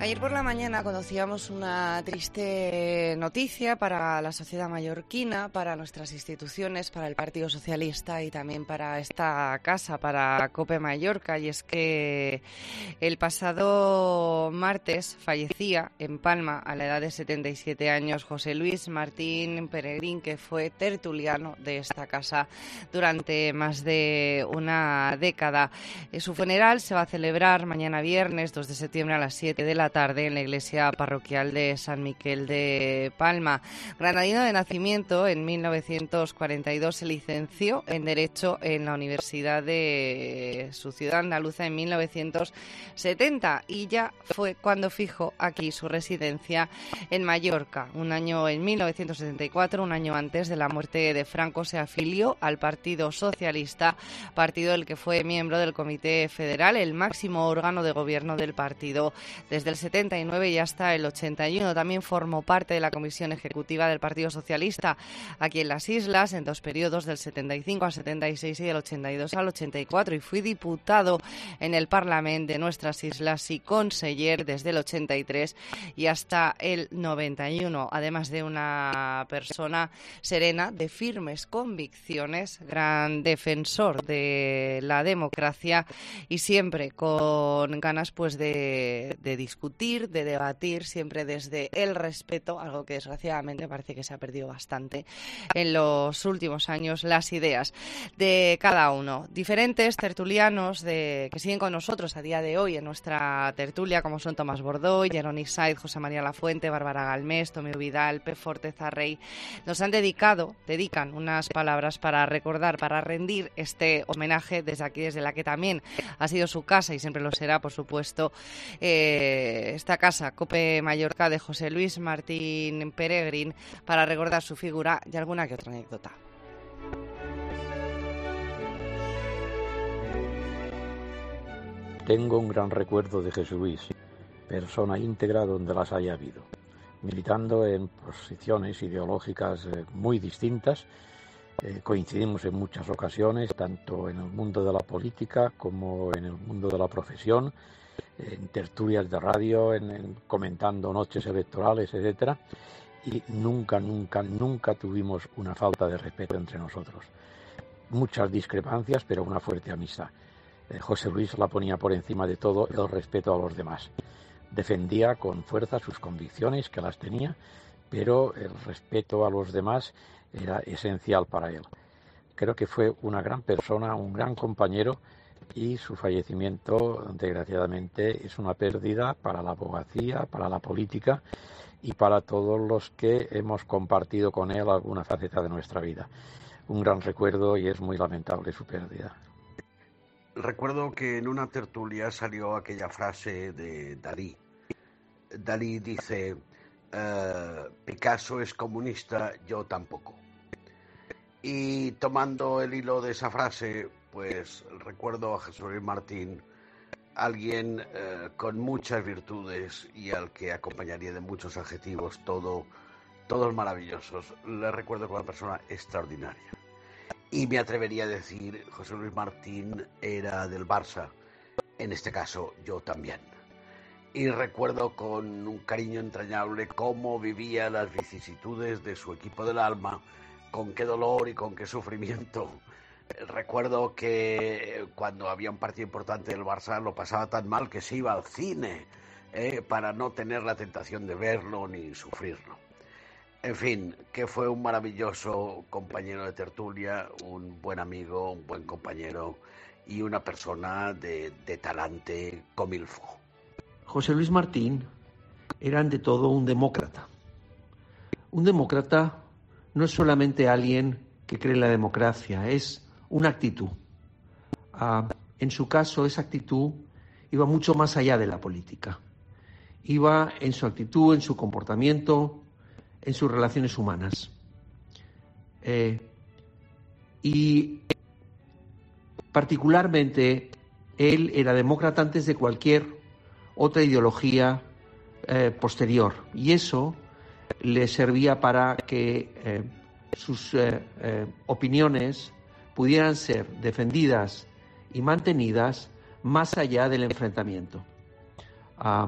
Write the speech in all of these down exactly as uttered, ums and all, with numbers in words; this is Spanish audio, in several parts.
Ayer por la mañana conocíamos una triste noticia para la sociedad mallorquina, para nuestras instituciones, para el Partido Socialista y también para esta casa, para COPE Mallorca, y es que el pasado martes fallecía en Palma a la edad de setenta y siete años José Luis Martín Peregrín, que fue tertuliano de esta casa durante más de una década. Su funeral se va a celebrar mañana viernes dos de septiembre a las siete de la tarde en la iglesia parroquial de San Miquel de Palma. Granadino de nacimiento, en mil novecientos cuarenta y dos se licenció en Derecho en la Universidad de su ciudad andaluza en mil novecientos setenta y ya fue cuando fijó aquí su residencia en Mallorca. Un año en mil novecientos setenta y cuatro, un año antes de la muerte de Franco, se afilió al Partido Socialista, partido del que fue miembro del Comité Federal, el máximo órgano de gobierno del partido desde el setenta y nueve y hasta el ochenta y uno. También formó parte de la Comisión Ejecutiva del Partido Socialista aquí en las Islas en dos periodos, del setenta y cinco al setenta y seis y del ochenta y dos al ochenta y cuatro, y fui diputado en el Parlamento de nuestras Islas y conseller desde el ochenta y tres y hasta el noventa y uno, además de una persona serena, de firmes convicciones, gran defensor de la democracia y siempre con ganas pues de, de discutir, de debatir, siempre desde el respeto, algo que desgraciadamente parece que se ha perdido bastante en los últimos años, las ideas de cada uno. Diferentes tertulianos de, que siguen con nosotros a día de hoy en nuestra tertulia, como son Tomás Bordoy, Jeroni Saiz, José María Lafuente, Bárbara Galmés, Tomeu Vidal, Pep Forteza Rey, nos han dedicado, dedican unas palabras para recordar, para rendir este homenaje desde aquí, desde la que también ha sido su casa y siempre lo será, por supuesto, eh, esta casa, COPE Mallorca, de José Luis Martín Peregrín, para recordar su figura y alguna que otra anécdota. Tengo un gran recuerdo de Jesús Luis, persona íntegra donde las haya habido, militando en posiciones ideológicas eh, muy distintas. Eh, coincidimos en muchas ocasiones, tanto en el mundo de la política como en el mundo de la profesión, en tertulias de radio, en, en comentando noches electorales, etcétera, y nunca, nunca, nunca tuvimos una falta de respeto entre nosotros. Muchas discrepancias, pero una fuerte amistad. Eh, José Luis la ponía por encima de todo el respeto a los demás. Defendía con fuerza sus convicciones, que las tenía, pero el respeto a los demás era esencial para él. Creo que fue una gran persona, un gran compañero, y su fallecimiento, desgraciadamente, es una pérdida para la abogacía, para la política y para todos los que hemos compartido con él alguna faceta de nuestra vida. Un gran recuerdo y es muy lamentable su pérdida. Recuerdo que en una tertulia salió aquella frase de Dalí. Dalí dice, eh, Picasso es comunista, yo tampoco. Y tomando el hilo de esa frase, pues recuerdo a Jesús Luis Martín, alguien eh, con muchas virtudes y al que acompañaría de muchos adjetivos, todo, todos maravillosos. Le recuerdo como una persona extraordinaria. Y me atrevería a decir, José Luis Martín era del Barça, en este caso yo también. Y recuerdo con un cariño entrañable cómo vivía las vicisitudes de su equipo del alma, con qué dolor y con qué sufrimiento. Recuerdo que cuando había un partido importante del Barça lo pasaba tan mal que se iba al cine eh, para no tener la tentación de verlo ni sufrirlo. En fin, que fue un maravilloso compañero de tertulia, un buen amigo, un buen compañero y una persona de, de talante comilfo. José Luis Martín era ante todo un demócrata. Un demócrata no es solamente alguien que cree en la democracia, es una actitud. Ah, en su caso, esa actitud iba mucho más allá de la política. Iba en su actitud, en su comportamiento, en sus relaciones humanas. Eh, y particularmente, él era demócrata antes de cualquier otra ideología eh, posterior. Y eso le servía para que eh, sus eh, eh, opiniones pudieran ser defendidas y mantenidas más allá del enfrentamiento. Uh,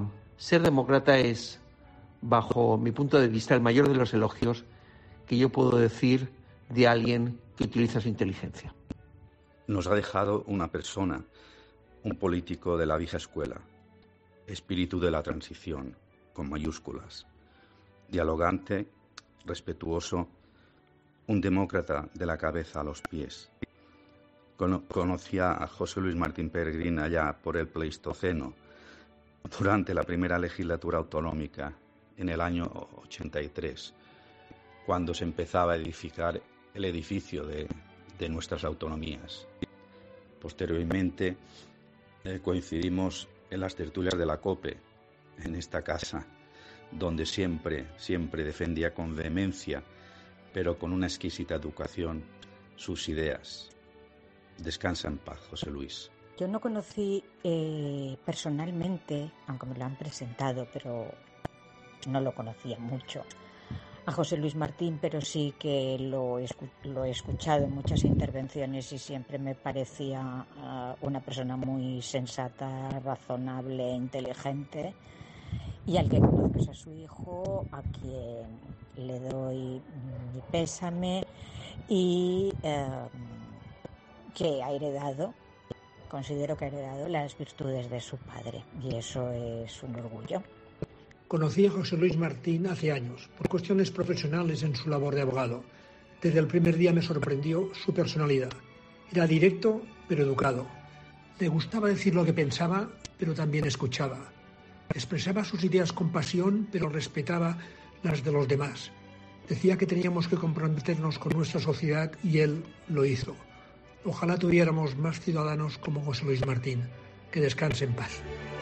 Ser demócrata es, bajo mi punto de vista, el mayor de los elogios que yo puedo decir de alguien que utiliza su inteligencia. Nos ha dejado una persona, un político de la vieja escuela, espíritu de la transición, con mayúsculas, dialogante, respetuoso, un demócrata de la cabeza a los pies. Conocía a José Luis Martín Peregrín allá por el Pleistoceno, durante la primera legislatura autonómica, en el año ochenta y tres, cuando se empezaba a edificar el edificio de, de nuestras autonomías. Posteriormente eh, coincidimos en las tertulias de la COPE, en esta casa, donde siempre, siempre defendía con vehemencia, pero con una exquisita educación, sus ideas. Descansa en paz, José Luis. Yo no conocí eh, personalmente, aunque me lo han presentado, pero no lo conocía mucho, a José Luis Martín, pero sí que lo he, lo he escuchado en muchas intervenciones y siempre me parecía uh, una persona muy sensata, razonable, inteligente, y al que conozco a su hijo, a quien le doy mi pésame y uh, que ha heredado, considero que ha heredado las virtudes de su padre, y eso es un orgullo. Conocí a José Luis Martín hace años, por cuestiones profesionales en su labor de abogado. Desde el primer día me sorprendió su personalidad. Era directo, pero educado. Le gustaba decir lo que pensaba, pero también escuchaba. Expresaba sus ideas con pasión, pero respetaba las de los demás. Decía que teníamos que comprometernos con nuestra sociedad y él lo hizo. Ojalá tuviéramos más ciudadanos como José Luis Martín. Que descanse en paz.